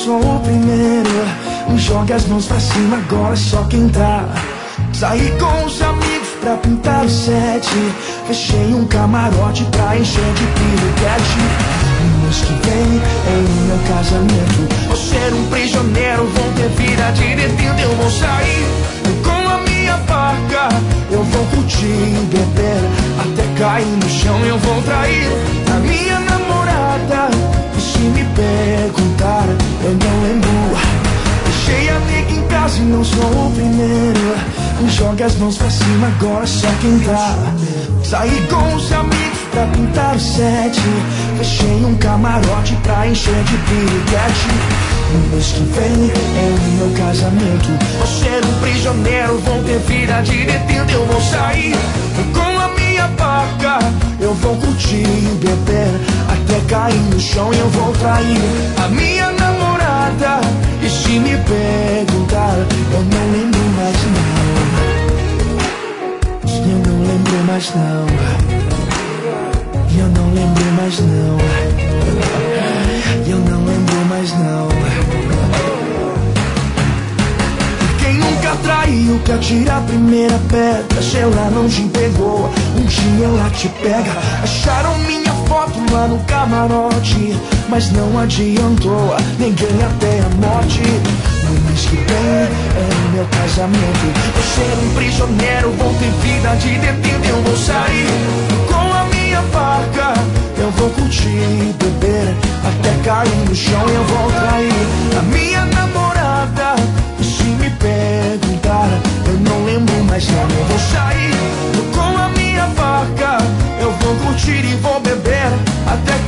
sou o primeiro. Jogue as mãos pra cima, agora é só quem tá. Saí com os amigos pra pintar o set. Fechei um camarote pra encher de piriguete. No mês que vem é o meu casamento. Vou ser um prisioneiro, vou ter vida de detento. Eu vou sair com a minha barca. Eu vou curtir e beber até cair no chão. Eu vou trair a minha namorada. E se me perguntar, eu não lembro. Deixei a amiga em casa e não sou o primeiro. Jogue as mãos pra cima, agora só quem tá. Saí com os amigos pra pintar o set. Fechei um camarote pra encher de piriguete. No mês que vem é o meu casamento. Vou ser um prisioneiro, vou ter vida de detento. Eu vou sair com a minha barca. Eu vou curtir e beber até cair no chão. Eu vou trair a minha namorada. E se me perguntar, eu não lembro mais não. Eu não lembro mais não. Eu não lembro mais não. Eu não lembro mais não. Quem nunca traiu que atira a primeira pedra. Se ela não te pegou, um dia ela te pega. Acharam minha foto lá no camarote, mas não adiantou, ninguém até a morte. No mês que vem é o meu casamento. Vou ser um prisioneiro, vou ter vida de detento. Eu vou sair com a minha barca. Eu vou curtir e beber até cair no chão. Eu vou trair a minha namorada. E se me perguntar, eu não lembro mais não. Eu vou sair com a minha barca. Eu vou curtir e vou beber até